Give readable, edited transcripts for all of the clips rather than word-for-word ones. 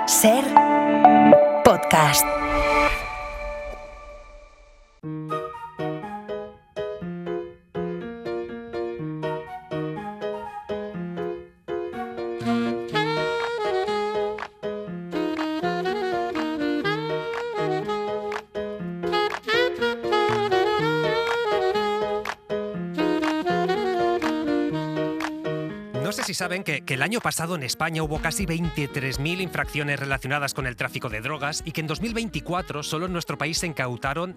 Ser podcast. No sé si saben que el año pasado en España hubo casi 23.000 infracciones relacionadas con el tráfico de drogas y que en 2024 solo en nuestro país se incautaron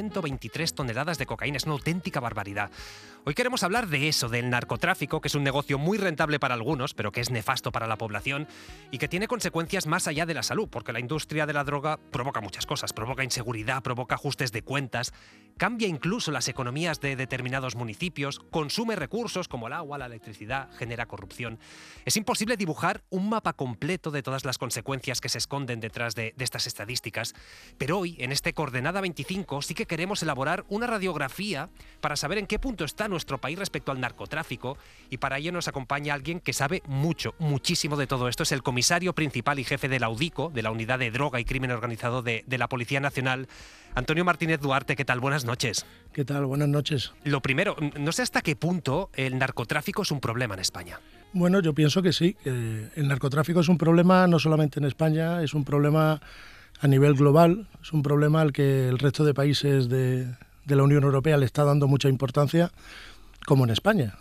123 toneladas de cocaína. Es una auténtica barbaridad. Hoy queremos hablar de eso, del narcotráfico, que es un negocio muy rentable para algunos, pero que es nefasto para la población y que tiene consecuencias más allá de la salud, porque la industria de la droga provoca muchas cosas. Provoca inseguridad, provoca ajustes de cuentas, cambia incluso las economías de determinados municipios, consume recursos como el agua, la electricidad, genera corrupción. Es imposible dibujar un mapa completo de todas las consecuencias que se esconden detrás de estas estadísticas, pero hoy, en este Coordenada 25, sí que queremos elaborar una radiografía para saber en qué punto está nuestro país respecto al narcotráfico, y para ello nos acompaña alguien que sabe muchísimo de todo esto. Es el comisario principal y jefe de la UDICO, de la Unidad de Droga y Crimen Organizado de la Policía Nacional, Antonio Martínez Duarte. ¿Qué tal? Buenas noches. ¿Qué tal? Buenas noches. Lo primero, no sé hasta qué punto el narcotráfico es un problema en España. Bueno, yo pienso que sí, que el narcotráfico es un problema no solamente en España, es un problema a nivel global, es un problema al que el resto de países de la Unión Europea le está dando mucha importancia, como en España.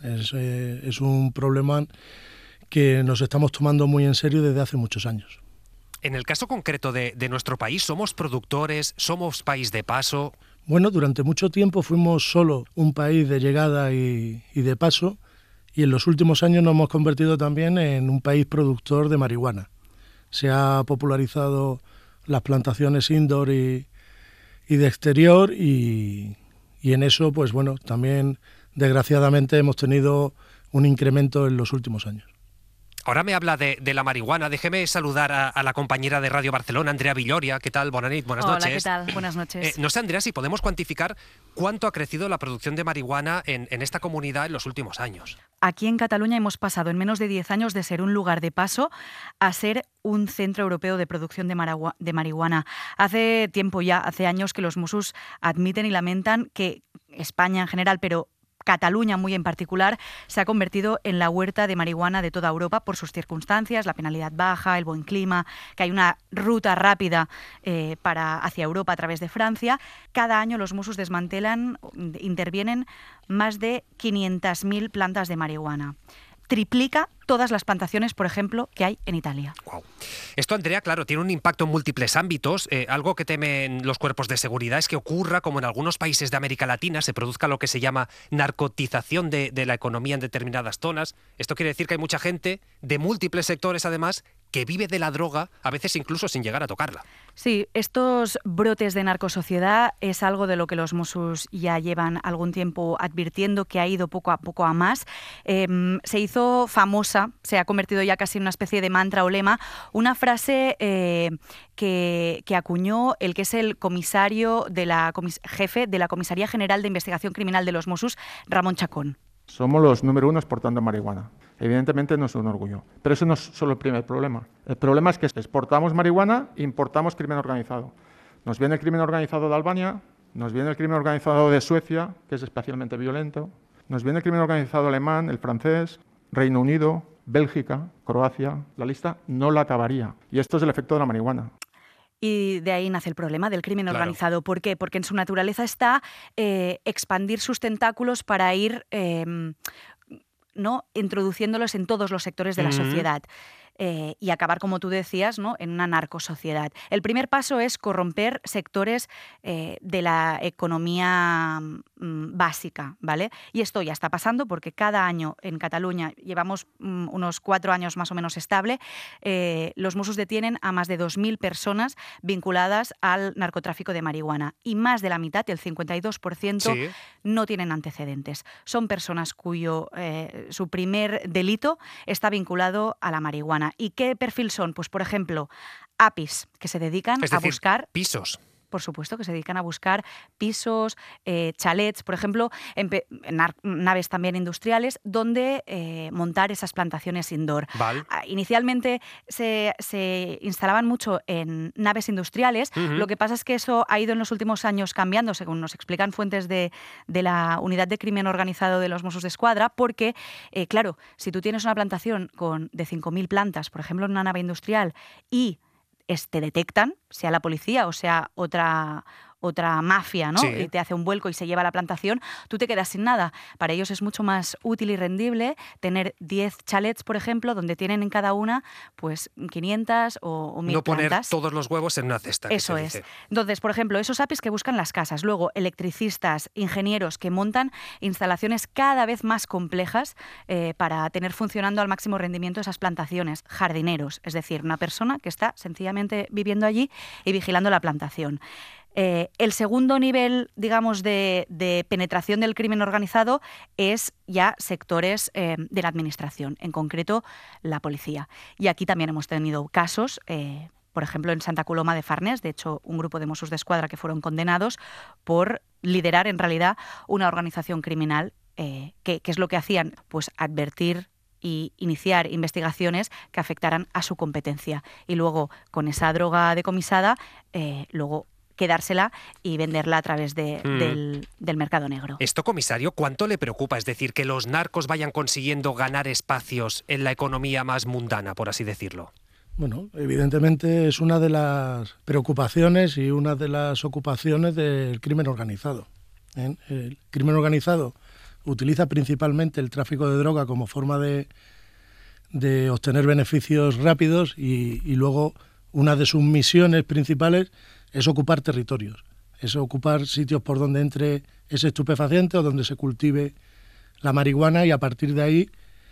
Es un problema que nos estamos tomando muy en serio desde hace muchos años. En el caso concreto de nuestro país, ¿somos productores? ¿Somos país de paso? Bueno, durante mucho tiempo fuimos solo un país de llegada y de paso, y en los últimos años nos hemos convertido también en un país productor de marihuana. Se ha popularizado las plantaciones indoor y de exterior, y en eso, pues bueno, también desgraciadamente hemos tenido un incremento en los últimos años. Ahora me habla de la marihuana. Déjeme saludar a la compañera de Radio Barcelona, Andrea Villoria. ¿Qué tal? Buenas noches. Hola, ¿qué tal? Buenas noches. No sé, Andrea, si podemos cuantificar cuánto ha crecido la producción de marihuana en esta comunidad en los últimos años. Aquí en Cataluña hemos pasado en menos de 10 años de ser un lugar de paso a ser un centro europeo de producción de marihuana. Hace tiempo ya, hace años que los Mossos admiten y lamentan que España en general, pero Cataluña muy en particular, se ha convertido en la huerta de marihuana de toda Europa por sus circunstancias, la penalidad baja, el buen clima, que hay una ruta rápida hacia Europa a través de Francia. Cada año los Mossos intervienen más de 500.000 plantas de marihuana. Triplica todas las plantaciones, por ejemplo, que hay en Italia. Wow. Esto, Andrea, claro, tiene un impacto en múltiples ámbitos. Algo que temen los cuerpos de seguridad es que ocurra, como en algunos países de América Latina, se produzca lo que se llama narcotización de la economía en determinadas zonas. Esto quiere decir que hay mucha gente de múltiples sectores, además, que vive de la droga, a veces incluso sin llegar a tocarla. Sí, estos brotes de narcosociedad es algo de lo que los Mossos ya llevan algún tiempo advirtiendo, que ha ido poco a poco a más. Se hizo famosa, se ha convertido ya casi en una especie de mantra o lema, una frase que acuñó el que es el comisario jefe de la Comisaría General de Investigación Criminal de los Mossos, Ramón Chacón. Somos los número uno exportando marihuana. Evidentemente no es un orgullo. Pero eso no es solo el primer problema. El problema es que exportamos marihuana e importamos crimen organizado. Nos viene el crimen organizado de Albania, nos viene el crimen organizado de Suecia, que es especialmente violento, nos viene el crimen organizado alemán, el francés, Reino Unido, Bélgica, Croacia. La lista no la acabaría. Y esto es el efecto de la marihuana. Y de ahí nace el problema del crimen organizado. ¿Por qué? Porque en su naturaleza está expandir sus tentáculos para ir introduciéndolos en todos los sectores de la sociedad. Y acabar, como tú decías, ¿no?, en una narcosociedad. El primer paso es corromper sectores de la economía básica, ¿vale? Y esto ya está pasando porque cada año en Cataluña, llevamos unos 4 años más o menos estable, los Mossos detienen a más de 2.000 personas vinculadas al narcotráfico de marihuana, y más de la mitad, el 52%, Sí. no tienen antecedentes. Son personas cuyo su primer delito está vinculado a la marihuana. ¿Y qué perfil son? Pues, por ejemplo, APIs, que se dedican Es a decir, buscar pisos. por supuesto, que se dedican a buscar pisos, chalets, por ejemplo, naves también industriales, donde montar esas plantaciones indoor. Vale. Inicialmente se instalaban mucho en naves industriales, lo que pasa es que eso ha ido en los últimos años cambiando, según nos explican fuentes de la Unidad de Crimen Organizado de los Mossos d'Esquadra, porque, claro, si tú tienes una plantación de 5.000 plantas, por ejemplo, en una nave industrial, y te detectan, sea la policía o sea otra mafia, ¿no? Sí. Y te hace un vuelco y se lleva la plantación, tú te quedas sin nada. Para ellos es mucho más útil y rendible tener 10 chalets, por ejemplo, donde tienen en cada una pues 500 o 1.000 No poner plantas. todos los huevos en una cesta. Eso es. Entonces, por ejemplo, esos APIs que buscan las casas, luego electricistas, ingenieros que montan instalaciones cada vez más complejas para tener funcionando al máximo rendimiento esas plantaciones, jardineros, es decir, una persona que está sencillamente viviendo allí y vigilando la plantación. El segundo nivel, digamos, de penetración del crimen organizado es ya sectores de la administración, en concreto la policía. Y aquí también hemos tenido casos, por ejemplo, en Santa Coloma de Farners, de hecho, un grupo de Mossos d'Esquadra que fueron condenados por liderar, en realidad, una organización criminal. ¿Qué es lo que hacían? Pues advertir y iniciar investigaciones que afectaran a su competencia. Y luego, con esa droga decomisada, luego quedársela y venderla a través del mercado negro. Esto, comisario, ¿cuánto le preocupa? Es decir, que los narcos vayan consiguiendo ganar espacios en la economía más mundana, por así decirlo. Bueno, evidentemente es una de las preocupaciones y una de las ocupaciones del crimen organizado. El crimen organizado utiliza principalmente el tráfico de droga como forma de obtener beneficios rápidos y luego una de sus misiones principales es ocupar territorios, es ocupar sitios por donde entre ese estupefaciente o donde se cultive la marihuana y a partir de ahí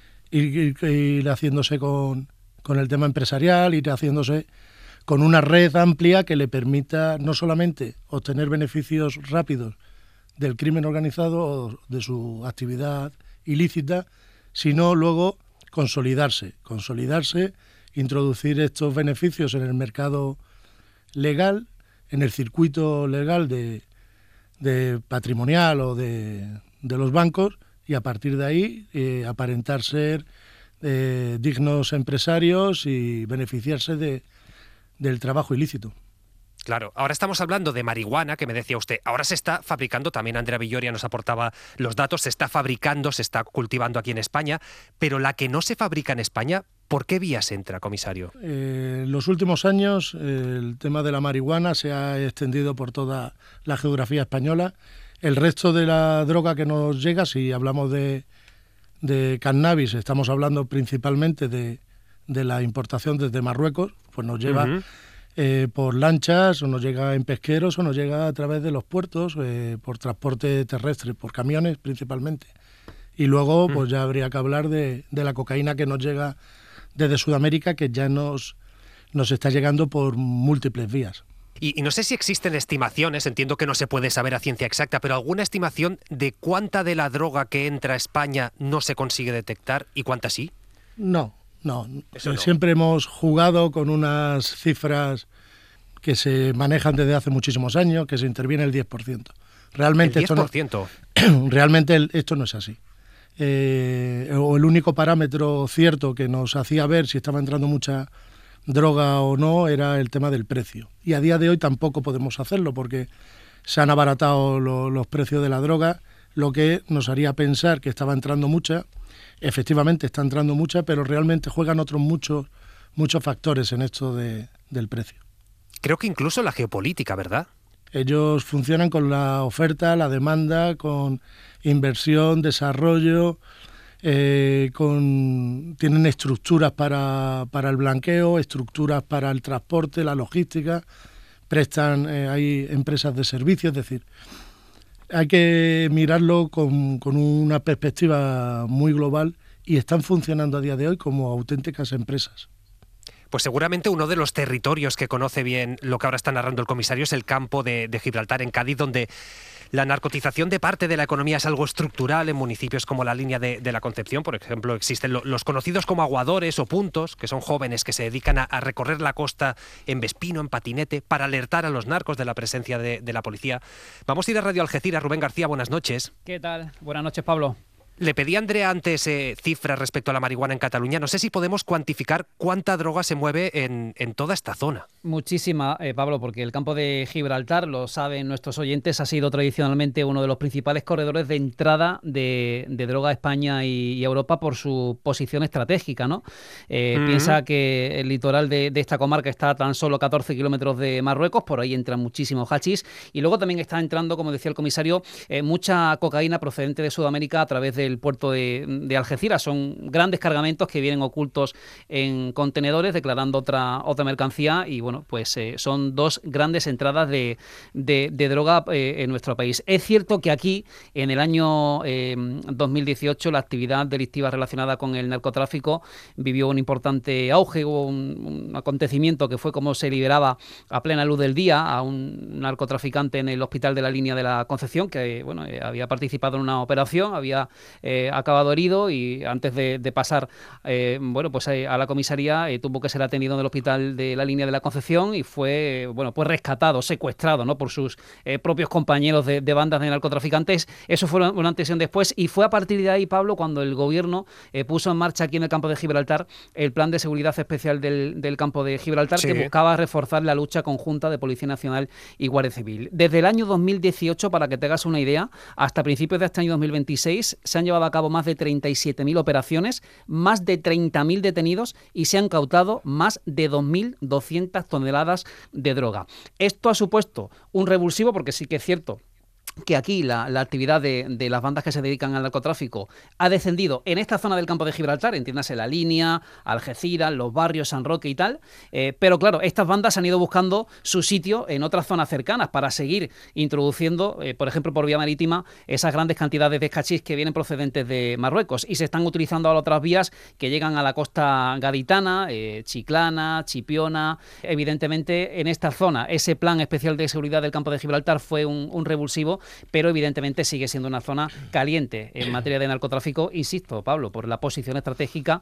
ir haciéndose con el tema empresarial, ir haciéndose con una red amplia que le permita no solamente obtener beneficios rápidos del crimen organizado o de su actividad ilícita, sino luego consolidarse, introducir estos beneficios en el mercado legal, en el circuito legal de patrimonial o de los bancos y a partir de ahí aparentar ser dignos empresarios y beneficiarse del trabajo ilícito. Claro, ahora estamos hablando de marihuana, que me decía usted. Ahora se está fabricando, también Andrea Villoria nos aportaba los datos, se está fabricando, se está cultivando aquí en España, pero la que no se fabrica en España, ¿por qué vías entra, comisario? En los últimos años el tema de la marihuana se ha extendido por toda la geografía española. El resto de la droga que nos llega, si hablamos de cannabis, estamos hablando principalmente de la importación desde Marruecos, pues nos lleva por lanchas, o nos llega en pesqueros, o nos llega a través de los puertos, por transporte terrestre, por camiones principalmente. Y luego pues ya habría que hablar de la cocaína que nos llega desde Sudamérica, que ya nos está llegando por múltiples vías. Y no sé si existen estimaciones, entiendo que no se puede saber a ciencia exacta, pero alguna estimación de cuánta de la droga que entra a España no se consigue detectar y cuánta sí. No. Eso no. Siempre hemos jugado con unas cifras que se manejan desde hace muchísimos años, que se interviene el 10%. Realmente ¿El 10%? Esto no es así. O el único parámetro cierto que nos hacía ver si estaba entrando mucha droga o no era el tema del precio. Y a día de hoy tampoco podemos hacerlo porque se han abaratado los precios de la droga, lo que nos haría pensar que estaba entrando mucha. Efectivamente está entrando mucha, pero realmente juegan otros muchos factores en esto del precio. Creo que incluso la geopolítica, ¿verdad? Ellos funcionan con la oferta, la demanda, con inversión, desarrollo, tienen estructuras para el blanqueo, estructuras para el transporte, la logística, hay empresas de servicios, es decir, hay que mirarlo con una perspectiva muy global y están funcionando a día de hoy como auténticas empresas. Pues seguramente uno de los territorios que conoce bien lo que ahora está narrando el comisario es el campo de Gibraltar, en Cádiz, donde la narcotización de parte de la economía es algo estructural en municipios como la Línea de la Concepción. Por ejemplo, existen los conocidos como aguadores o puntos, que son jóvenes que se dedican a recorrer la costa en vespino, en patinete, para alertar a los narcos de la presencia de la policía. Vamos a ir a Radio Algeciras. Rubén García, buenas noches. ¿Qué tal? Buenas noches, Pablo. Le pedí a Andrea antes cifras respecto a la marihuana en Cataluña. No sé si podemos cuantificar cuánta droga se mueve en toda esta zona. Muchísima, Pablo, porque el campo de Gibraltar, lo saben nuestros oyentes, ha sido tradicionalmente uno de los principales corredores de entrada de droga a España y Europa por su posición estratégica, ¿no? Piensa que el litoral de esta comarca está a tan solo 14 kilómetros de Marruecos, por ahí entra muchísimo hachís, y luego también está entrando, como decía el comisario, mucha cocaína procedente de Sudamérica a través del puerto de Algeciras. Son grandes cargamentos que vienen ocultos en contenedores declarando otra mercancía y bueno, pues son dos grandes entradas de droga en nuestro país. Es cierto que aquí en el año 2018 la actividad delictiva relacionada con el narcotráfico vivió un importante auge, hubo un acontecimiento que fue como se liberaba a plena luz del día a un narcotraficante en el hospital de la Línea de la Concepción que bueno, había participado en una operación, había acabado herido y antes de pasar bueno, pues a la comisaría tuvo que ser atendido en el hospital de la Línea de la Concepción y fue bueno, pues rescatado, secuestrado, ¿no? por sus propios compañeros de bandas de narcotraficantes. Eso fue una antes y un después y fue a partir de ahí, Pablo, cuando el gobierno puso en marcha aquí en el campo de Gibraltar el plan de seguridad especial del campo de Gibraltar, sí, que buscaba reforzar la lucha conjunta de Policía Nacional y Guardia Civil. Desde el año 2018, para que te hagas una idea, hasta principios de este año 2026 se han llevado a cabo más de 37.000 operaciones, más de 30.000 detenidos y se han incautado más de 2.200 toneladas de droga. Esto ha supuesto un revulsivo, porque sí que es cierto que aquí la actividad de las bandas que se dedican al narcotráfico ha descendido en esta zona del campo de Gibraltar, entiéndase la Línea, Algeciras, los barrios, San Roque y tal, pero claro, estas bandas han ido buscando su sitio en otras zonas cercanas para seguir introduciendo, por ejemplo, por vía marítima, esas grandes cantidades de hachís que vienen procedentes de Marruecos y se están utilizando ahora otras vías que llegan a la costa gaditana, Chiclana, Chipiona. Evidentemente, en esta zona, ese plan especial de seguridad del campo de Gibraltar fue un revulsivo, pero evidentemente sigue siendo una zona caliente en materia de narcotráfico, insisto, Pablo, por la posición estratégica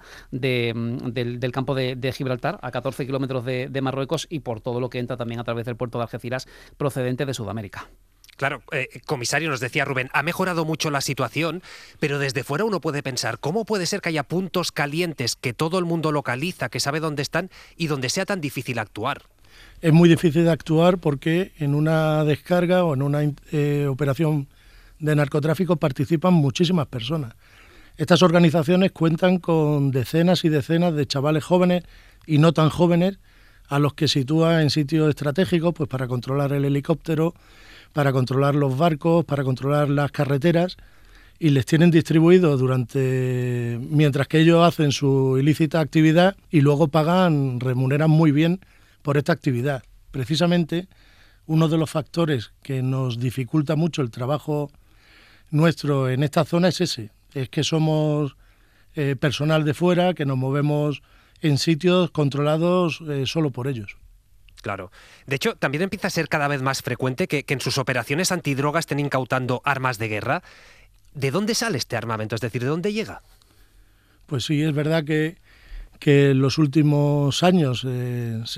del campo de Gibraltar, a 14 kilómetros de Marruecos y por todo lo que entra también a través del puerto de Algeciras procedente de Sudamérica. Claro, comisario, nos decía Rubén, ha mejorado mucho la situación, pero desde fuera uno puede pensar, ¿cómo puede ser que haya puntos calientes que todo el mundo localiza, que sabe dónde están y donde sea tan difícil actuar? Es muy difícil de actuar porque en una descarga o en una operación de narcotráfico participan muchísimas personas. Estas organizaciones cuentan con decenas y decenas de chavales jóvenes y no tan jóvenes a los que sitúa en sitios estratégicos pues para controlar el helicóptero, para controlar los barcos, para controlar las carreteras y les tienen distribuidos mientras que ellos hacen su ilícita actividad y luego remuneran muy bien por esta actividad. Precisamente uno de los factores que nos dificulta mucho el trabajo nuestro en esta zona es ese, es que somos personal de fuera, que nos movemos en sitios controlados solo por ellos. Claro. De hecho, también empieza a ser cada vez más frecuente que en sus operaciones antidroga estén incautando armas de guerra. ¿De dónde sale este armamento? Es decir, ¿de dónde llega? Pues sí, es verdad que en los últimos años nos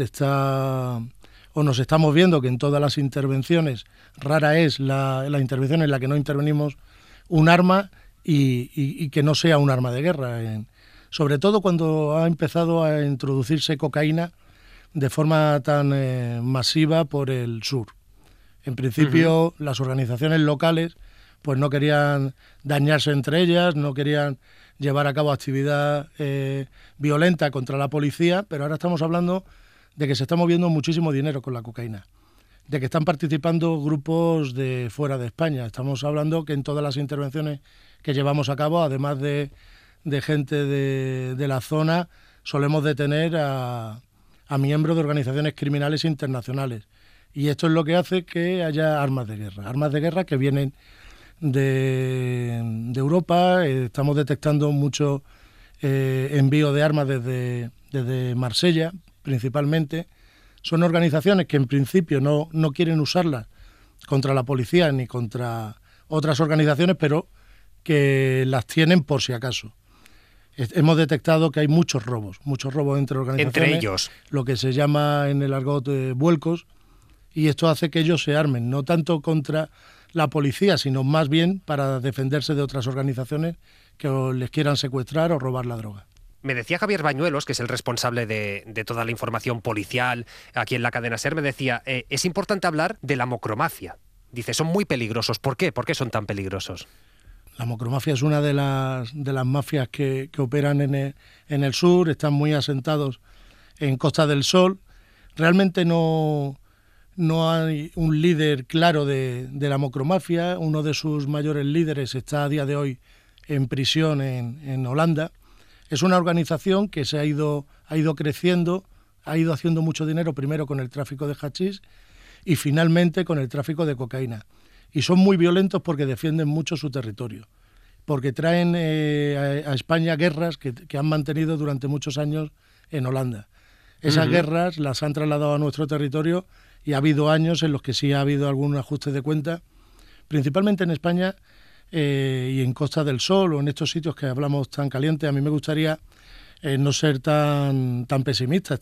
estamos viendo que en todas las intervenciones, rara es la intervención en la que no intervenimos un arma y que no sea un arma de guerra. Sobre todo cuando ha empezado a introducirse cocaína de forma tan masiva por el sur. En principio, las organizaciones locales pues no querían dañarse entre ellas, no querían llevar a cabo actividad violenta contra la policía, pero ahora estamos hablando de que se está moviendo muchísimo dinero con la cocaína, de que están participando grupos de fuera de España. Estamos hablando que en todas las intervenciones que llevamos a cabo, además de gente de la zona, solemos detener a miembros de organizaciones criminales internacionales. Y esto es lo que hace que haya armas de guerra que vienen de Europa. Estamos detectando mucho envío de armas desde Marsella, principalmente, son organizaciones que en principio no quieren usarlas contra la policía ni contra otras organizaciones, pero que las tienen por si acaso. Hemos detectado que hay muchos robos entre organizaciones. Entre ellos. Lo que se llama en el argot vuelcos, y esto hace que ellos se armen, no tanto contra la policía, sino más bien para defenderse de otras organizaciones que les quieran secuestrar o robar la droga. Me decía Javier Bañuelos, que es el responsable de toda la información policial aquí en la cadena SER, me decía, es importante hablar de la macromafia. Dice, son muy peligrosos. ¿Por qué? ¿Por qué son tan peligrosos? La macromafia es una de las mafias que operan en el sur, están muy asentados en Costa del Sol. Realmente no hay un líder claro de la macromafia. Uno de sus mayores líderes está a día de hoy en prisión en Holanda. Es una organización que se ha ido creciendo, ha ido haciendo mucho dinero primero con el tráfico de hachís y finalmente con el tráfico de cocaína. Y son muy violentos porque defienden mucho su territorio, porque traen a España guerras que han mantenido durante muchos años en Holanda. Esas guerras las han trasladado a nuestro territorio y ha habido años en los que sí ha habido algún ajuste de cuenta, principalmente en España y en Costa del Sol o en estos sitios que hablamos tan calientes. A mí me gustaría no ser tan pesimista.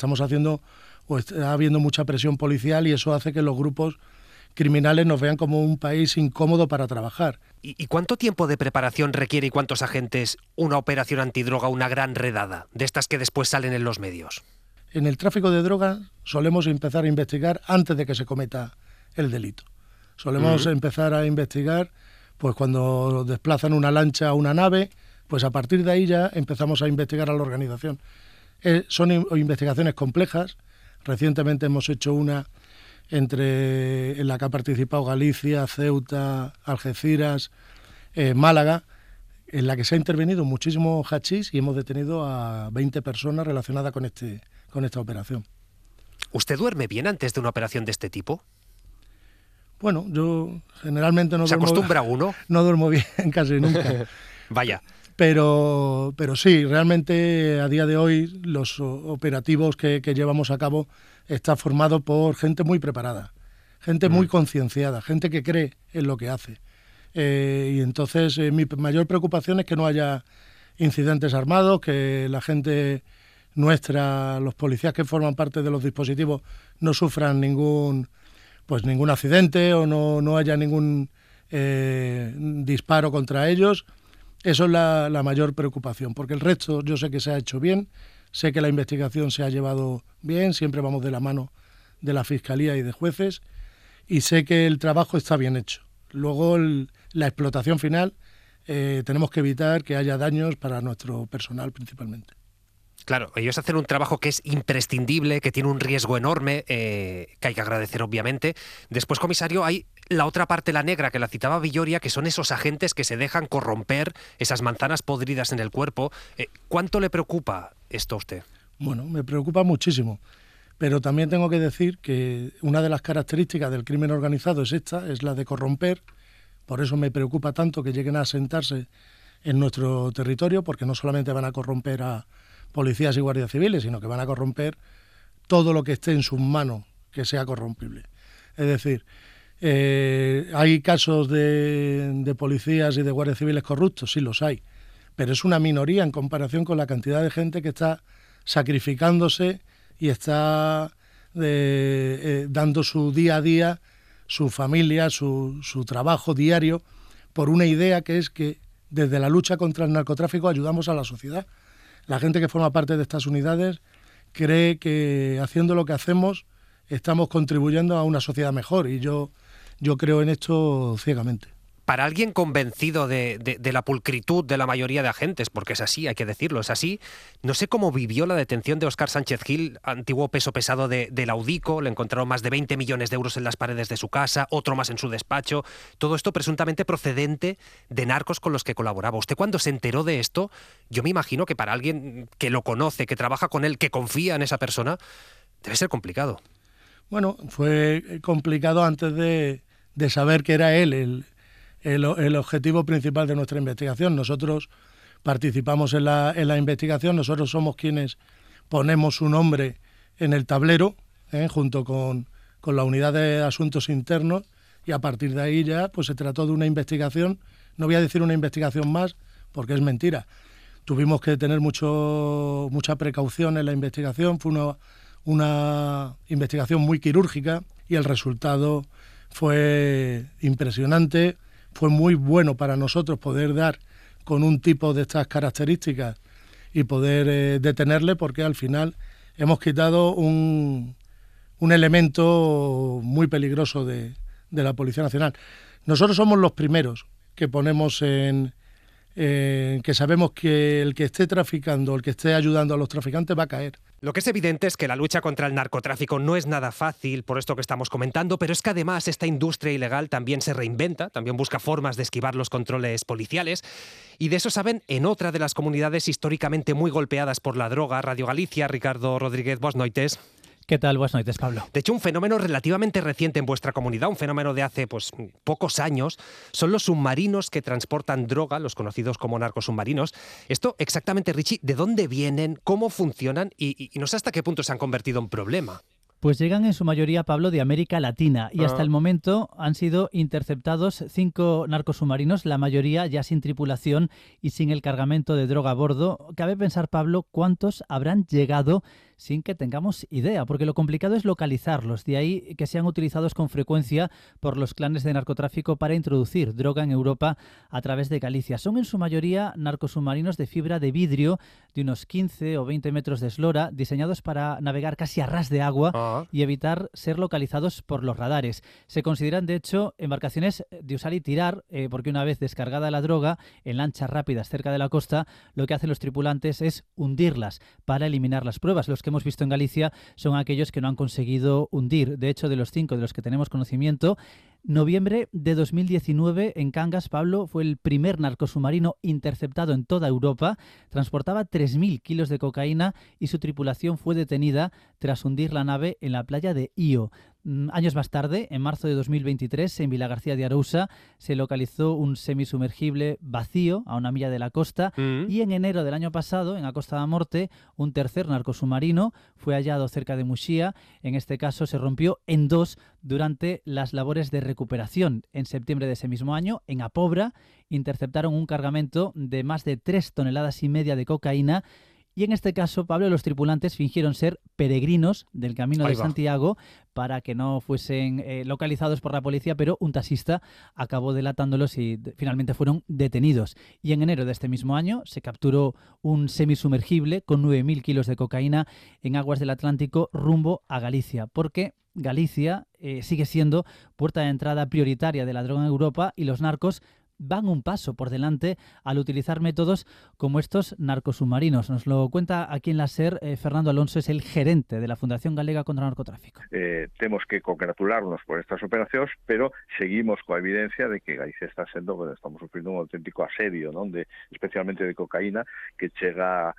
Está habiendo mucha presión policial y eso hace que los grupos criminales nos vean como un país incómodo para trabajar. ¿Y cuánto tiempo de preparación requiere y cuántos agentes una operación antidroga, una gran redada, de estas que después salen en los medios? En el tráfico de drogas solemos empezar a investigar antes de que se cometa el delito. Solemos empezar a investigar pues cuando desplazan una lancha a una nave, pues a partir de ahí ya empezamos a investigar a la organización. Son investigaciones complejas. Recientemente hemos hecho una en la que ha participado Galicia, Ceuta, Algeciras, Málaga, en la que se ha intervenido muchísimo hachís y hemos detenido a 20 personas relacionadas con esta operación. ¿Usted duerme bien antes de una operación de este tipo? Bueno, yo generalmente no duermo. ¿Se acostumbra uno? No duermo bien casi nunca. Vaya. Pero sí, realmente a día de hoy los operativos que llevamos a cabo están formados por gente muy preparada, gente muy concienciada, gente que cree en lo que hace. Y entonces mi mayor preocupación es que no haya incidentes armados, que la gente nuestra, los policías que forman parte de los dispositivos, no sufran ningún accidente o no haya ningún disparo contra ellos. Eso es la mayor preocupación, porque el resto yo sé que se ha hecho bien, sé que la investigación se ha llevado bien, siempre vamos de la mano de la Fiscalía y de jueces, y sé que el trabajo está bien hecho. Luego la explotación final, tenemos que evitar que haya daños para nuestro personal principalmente. Claro, ellos hacen un trabajo que es imprescindible, que tiene un riesgo enorme, que hay que agradecer obviamente. Después, comisario, hay la otra parte, la negra, que la citaba Villoria, que son esos agentes que se dejan corromper, esas manzanas podridas en el cuerpo. ¿Cuánto le preocupa esto a usted? Bueno, me preocupa muchísimo, pero también tengo que decir que una de las características del crimen organizado es la de corromper. Por eso me preocupa tanto que lleguen a asentarse en nuestro territorio, porque no solamente van a corromper a policías y guardias civiles, sino que van a corromper todo lo que esté en sus manos que sea corrompible. Es decir, ¿hay casos de policías y de guardias civiles corruptos? Sí, los hay, pero es una minoría en comparación con la cantidad de gente que está sacrificándose y está dando su día a día, su familia, su trabajo diario, por una idea que es que desde la lucha contra el narcotráfico ayudamos a la sociedad. La gente que forma parte de estas unidades cree que haciendo lo que hacemos estamos contribuyendo a una sociedad mejor, y yo creo en esto ciegamente. Para alguien convencido de la pulcritud de la mayoría de agentes, porque es así, hay que decirlo, es así, no sé cómo vivió la detención de Óscar Sánchez Gil, antiguo peso pesado de la UDICO. Le encontraron más de 20 millones de euros en las paredes de su casa, otro más en su despacho, todo esto presuntamente procedente de narcos con los que colaboraba. Usted, cuando se enteró de esto, yo me imagino que para alguien que lo conoce, que trabaja con él, que confía en esa persona, debe ser complicado. Bueno, fue complicado antes de saber que era él el objetivo principal de nuestra investigación. Nosotros participamos en la investigación, nosotros somos quienes ponemos su nombre en el tablero, junto con la unidad de asuntos internos, y a partir de ahí ya pues se trató de una investigación. No voy a decir una investigación más porque es mentira. Tuvimos que tener mucha precaución en la investigación. Fue una investigación muy quirúrgica y el resultado fue impresionante. Fue muy bueno para nosotros poder dar con un tipo de estas características y poder detenerle, porque al final hemos quitado un elemento muy peligroso de la Policía Nacional. Nosotros somos los primeros que ponemos que sabemos que el que esté traficando, el que esté ayudando a los traficantes va a caer. Lo que es evidente es que la lucha contra el narcotráfico no es nada fácil, por esto que estamos comentando, pero es que además esta industria ilegal también se reinventa, también busca formas de esquivar los controles policiales, y de eso saben en otra de las comunidades históricamente muy golpeadas por la droga, Radio Galicia. Ricardo Rodríguez, buenas noites. ¿Qué tal? Buenas noches, Pablo. De hecho, un fenómeno relativamente reciente en vuestra comunidad, un fenómeno de hace pocos años, son los submarinos que transportan droga, los conocidos como narcosubmarinos. Esto exactamente, Richie, ¿de dónde vienen? ¿Cómo funcionan? Y no sé hasta qué punto se han convertido en problema. Pues llegan en su mayoría, Pablo, de América Latina y hasta el momento han sido interceptados 5 narcosubmarinos, la mayoría ya sin tripulación y sin el cargamento de droga a bordo. Cabe pensar, Pablo, cuántos habrán llegado sin que tengamos idea, porque lo complicado es localizarlos, de ahí que sean utilizados con frecuencia por los clanes de narcotráfico para introducir droga en Europa a través de Galicia. Son en su mayoría narcosubmarinos de fibra de vidrio de unos 15 o 20 metros de eslora, diseñados para navegar casi a ras de agua y evitar ser localizados por los radares. Se consideran, de hecho, embarcaciones de usar y tirar, porque una vez descargada la droga en lanchas rápidas cerca de la costa, lo que hacen los tripulantes es hundirlas para eliminar las pruebas. Los que hemos visto en Galicia son aquellos que no han conseguido hundir. De hecho, de los 5 de los que tenemos conocimiento, noviembre de 2019 en Cangas, Pablo, fue el primer narcosubmarino interceptado en toda Europa. Transportaba 3.000 kilos de cocaína y su tripulación fue detenida tras hundir la nave en la playa de Io. Años más tarde, en marzo de 2023, en Vilagarcía de Arousa, se localizó un semisumergible vacío a una milla de la costa y en enero del año pasado, en a Costa da Morte, un tercer narcosubmarino fue hallado cerca de Muxía. En este caso se rompió en 2 durante las labores de recuperación. En septiembre de ese mismo año, en Apobra, interceptaron un cargamento de más de 3,5 toneladas de cocaína. Y en este caso, Pablo, los tripulantes fingieron ser peregrinos del Camino de Santiago para que no fuesen localizados por la policía, pero un taxista acabó delatándolos y finalmente fueron detenidos. Y en enero de este mismo año se capturó un semisumergible con 9.000 kilos de cocaína en aguas del Atlántico rumbo a Galicia, porque Galicia sigue siendo puerta de entrada prioritaria de la droga en Europa y los narcos van un paso por delante al utilizar métodos como estos narcosubmarinos. Nos lo cuenta aquí en la SER Fernando Alonso, es el gerente de la Fundación Galega contra o Narcotráfico. Temos que congratularnos por estas operacións, pero seguimos coa evidencia de que Galicia está sendo, estamos sufrindo un auténtico asedio, non, especialmente de cocaína que chega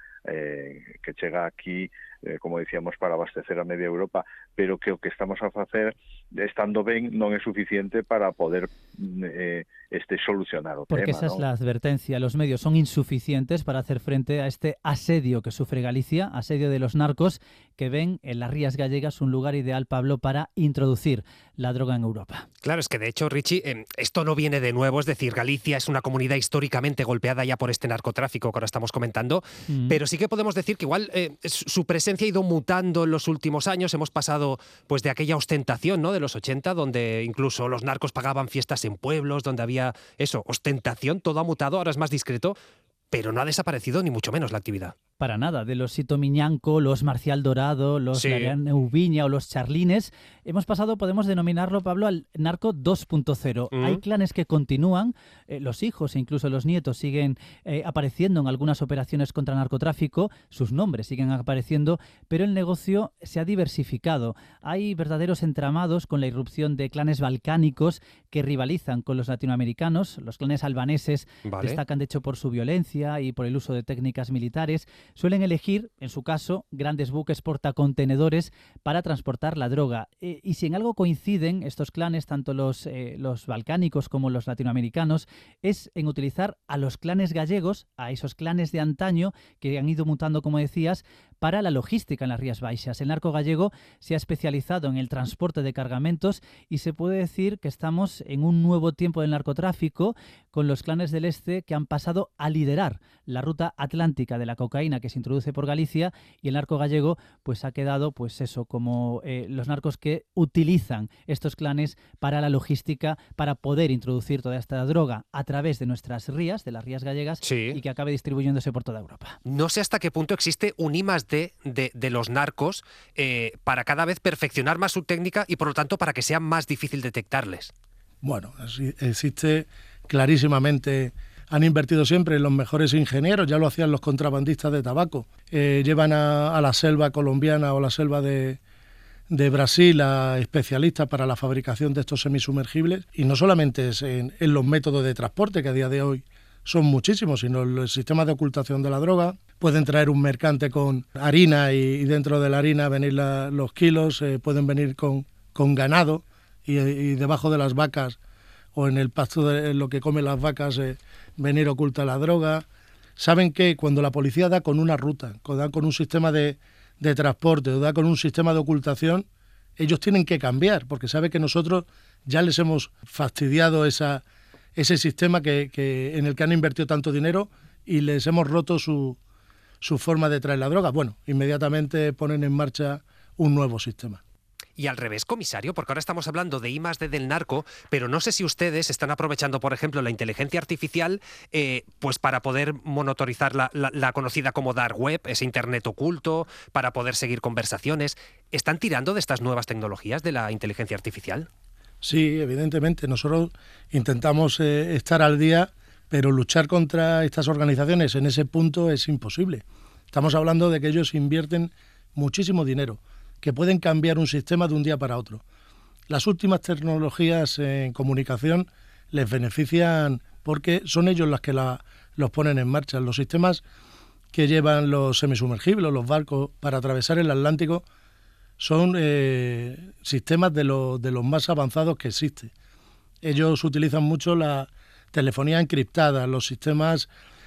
aquí, como dicíamos, para abastecer a media Europa, pero que o que estamos a facer, estando ben, non é suficiente para poder solucionar o Porque tema. Porque esa ¿no? es la advertencia. Los medios son insuficientes para hacer frente a este asedio que sufre Galicia, asedio de los narcos que ven en las Rías Gallegas un lugar ideal, Pablo, para introducir la droga en Europa. Claro, es que de hecho, Richie, esto no viene de nuevo, es decir, Galicia es una comunidad históricamente golpeada ya por este narcotráfico que ahora estamos comentando, pero sí que podemos decir que igual su presencia ha ido mutando en los últimos años. Hemos pasado pues de aquella ostentación, ¿no?, de los 80, donde incluso los narcos pagaban fiestas en pueblos, donde había eso, ostentación, todo ha mutado, ahora es más discreto, pero no ha desaparecido ni mucho menos la actividad. Para nada, de los Sito Miñanco, los Marcial Dorado, los Neuviña o los Charlines, hemos pasado, podemos denominarlo, Pablo, al narco 2.0. Hay clanes que continúan, los hijos e incluso los nietos siguen apareciendo en algunas operaciones contra narcotráfico, sus nombres siguen apareciendo, pero el negocio se ha diversificado. Hay verdaderos entramados con la irrupción de clanes balcánicos que rivalizan con los latinoamericanos. Los clanes albaneses destacan, de hecho, por su violencia y por el uso de técnicas militares. Suelen elegir, en su caso, grandes buques portacontenedores para transportar la droga. Y si en algo coinciden estos clanes, tanto los balcánicos como los latinoamericanos, es en utilizar a los clanes gallegos, a esos clanes de antaño que han ido mutando, como decías, para la logística en las Rías Baixas. El narco gallego se ha especializado en el transporte de cargamentos y se puede decir que estamos en un nuevo tiempo del narcotráfico, con los clanes del este que han pasado a liderar la ruta atlántica de la cocaína que se introduce por Galicia, y el narco gallego pues ha quedado como los narcos que utilizan estos clanes para la logística, para poder introducir toda esta droga a través de nuestras rías, de las rías gallegas, sí, y que acabe distribuyéndose por toda Europa. No sé hasta qué punto existe un I+D de los narcos para cada vez perfeccionar más su técnica y por lo tanto para que sea más difícil detectarles. Bueno, existe clarísimamente. Han invertido siempre en los mejores ingenieros, ya lo hacían los contrabandistas de tabaco. Llevan a la selva colombiana o la selva de Brasil a especialistas para la fabricación de estos semisumergibles, y no solamente es en los métodos de transporte, que a día de hoy son muchísimos, sino en los sistemas de ocultación de la droga. Pueden traer un mercante con harina y dentro de la harina venir los kilos, pueden venir con ganado y debajo de las vacas o en el pasto de lo que comen las vacas venir oculta la droga. Saben que cuando la policía da con una ruta, da con un sistema de transporte o da con un sistema de ocultación, ellos tienen que cambiar, porque sabe que nosotros ya les hemos fastidiado ese sistema en el que han invertido tanto dinero y les hemos roto su forma de traer la droga. Bueno, inmediatamente ponen en marcha un nuevo sistema. Y al revés, comisario, porque ahora estamos hablando de I+D del narco, pero no sé si ustedes están aprovechando, por ejemplo, la inteligencia artificial pues para poder monitorizar la conocida como dark web, ese internet oculto, para poder seguir conversaciones. ¿Están tirando de estas nuevas tecnologías de la inteligencia artificial? Sí, evidentemente. Nosotros intentamos estar al día, pero luchar contra estas organizaciones en ese punto es imposible. Estamos hablando de que ellos invierten muchísimo dinero, que pueden cambiar un sistema de un día para otro. Las últimas tecnologías en comunicación les benefician porque son ellos las que los ponen en marcha. Los sistemas que llevan los semisumergibles, los barcos, para atravesar el Atlántico, son sistemas de los más avanzados que existen. Ellos utilizan mucho la telefonía encriptada, los sistemas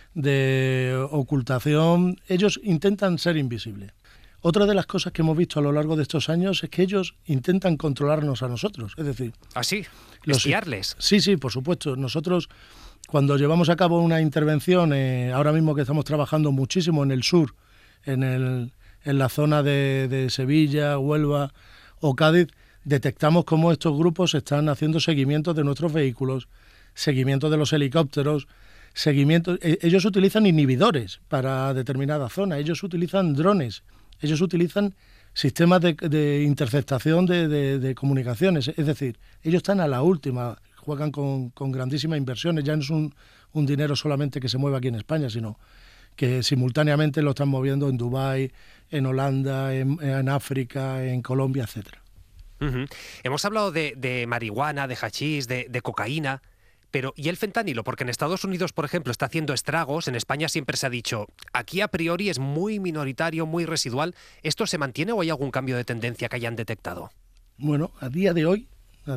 de ocultación. Ellos intentan ser invisibles. Otra de las cosas que hemos visto a lo largo de estos años es que ellos intentan controlarnos a nosotros. Es decir... ¿Ah, sí? ¿Espiarles? Sí, por supuesto. Nosotros, cuando llevamos a cabo una intervención, ahora mismo que estamos trabajando muchísimo en el sur, en la zona de Sevilla, Huelva o Cádiz, detectamos cómo estos grupos están haciendo seguimiento de nuestros vehículos, seguimiento de los helicópteros, seguimiento. Ellos utilizan inhibidores para determinada zona, ellos utilizan drones, ellos utilizan sistemas de interceptación de comunicaciones. Es decir, ellos están a la última, juegan con grandísimas inversiones. Ya no es un dinero solamente que se mueve aquí en España, sino que simultáneamente lo están moviendo en Dubái, en Holanda, en África, en Colombia, etcétera. Uh-huh. Hemos hablado de marihuana, de hachís, de cocaína, pero ¿y el fentanilo? Porque en Estados Unidos, por ejemplo, está haciendo estragos. En España siempre se ha dicho, aquí a priori es muy minoritario, muy residual. ¿Esto se mantiene o hay algún cambio de tendencia que hayan detectado? Bueno, a día de hoy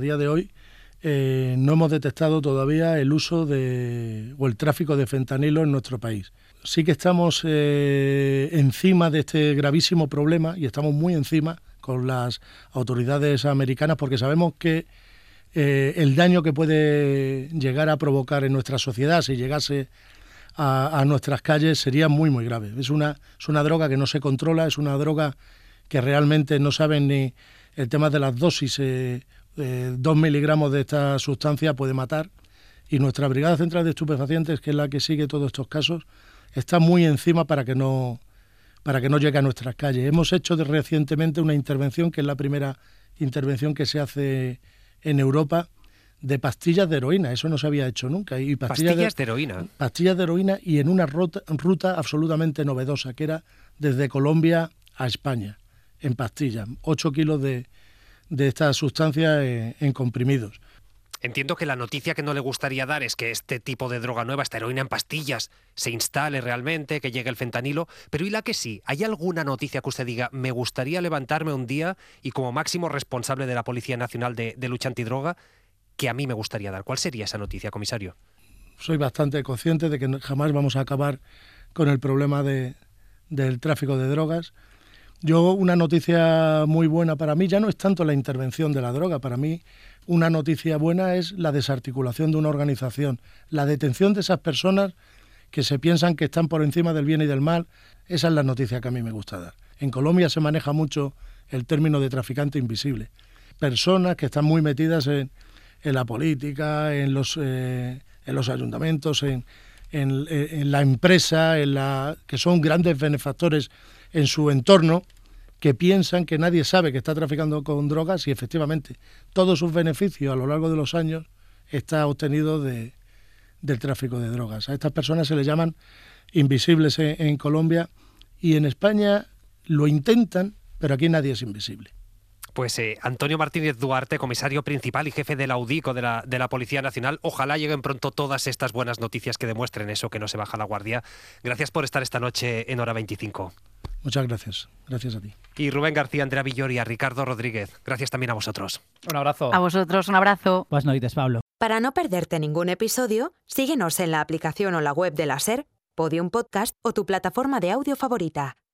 no hemos detectado todavía el uso o el tráfico de fentanilo en nuestro país. Sí que estamos encima de este gravísimo problema y estamos muy encima con las autoridades americanas porque sabemos que el daño que puede llegar a provocar en nuestra sociedad si llegase a nuestras calles sería muy, muy grave. Es una droga que no se controla, es una droga que realmente no saben ni el tema de las dosis. 2 miligramos de esta sustancia puede matar, y nuestra Brigada Central de Estupefacientes, que es la que sigue todos estos casos, está muy encima para que no llegue a nuestras calles. Hemos hecho recientemente una intervención, que es la primera intervención que se hace en Europa, de pastillas de heroína. Eso no se había hecho nunca. Y ¿Pastillas de heroína? Pastillas de heroína, y en una ruta absolutamente novedosa, que era desde Colombia a España, en pastillas. 8 kilos de esta sustancia en comprimidos. Entiendo que la noticia que no le gustaría dar es que este tipo de droga nueva, esta heroína en pastillas, se instale realmente, que llegue el fentanilo, pero ¿y la que sí? ¿Hay alguna noticia que usted diga, me gustaría levantarme un día y como máximo responsable de la Policía Nacional de Lucha Antidroga, que a mí me gustaría dar? ¿Cuál sería esa noticia, comisario? Soy bastante consciente de que jamás vamos a acabar con el problema de del tráfico de drogas. Una noticia muy buena para mí ya no es tanto la intervención de la droga, para mí una noticia buena es la desarticulación de una organización, la detención de esas personas que se piensan que están por encima del bien y del mal. Esa es la noticia que a mí me gusta dar. En Colombia se maneja mucho el término de traficante invisible. Personas que están muy metidas en la política, en los ayuntamientos, en la empresa, que son grandes benefactores en su entorno, que piensan que nadie sabe que está traficando con drogas y efectivamente todos sus beneficios a lo largo de los años está obtenido del tráfico de drogas. A estas personas se les llaman invisibles en Colombia y en España lo intentan, pero aquí nadie es invisible. Pues Antonio Martínez Duarte, comisario principal y jefe de la UDICO de la Policía Nacional, ojalá lleguen pronto todas estas buenas noticias que demuestren eso, que no se baja la guardia. Gracias por estar esta noche en Hora 25. Muchas gracias. Gracias a ti. Y Rubén García, Andrea Villori, a Ricardo Rodríguez. Gracias también a vosotros. Un abrazo. A vosotros, un abrazo. Buenas noches, Pablo. Para no perderte ningún episodio, síguenos en la aplicación o la web de la SER, Podium Podcast o tu plataforma de audio favorita.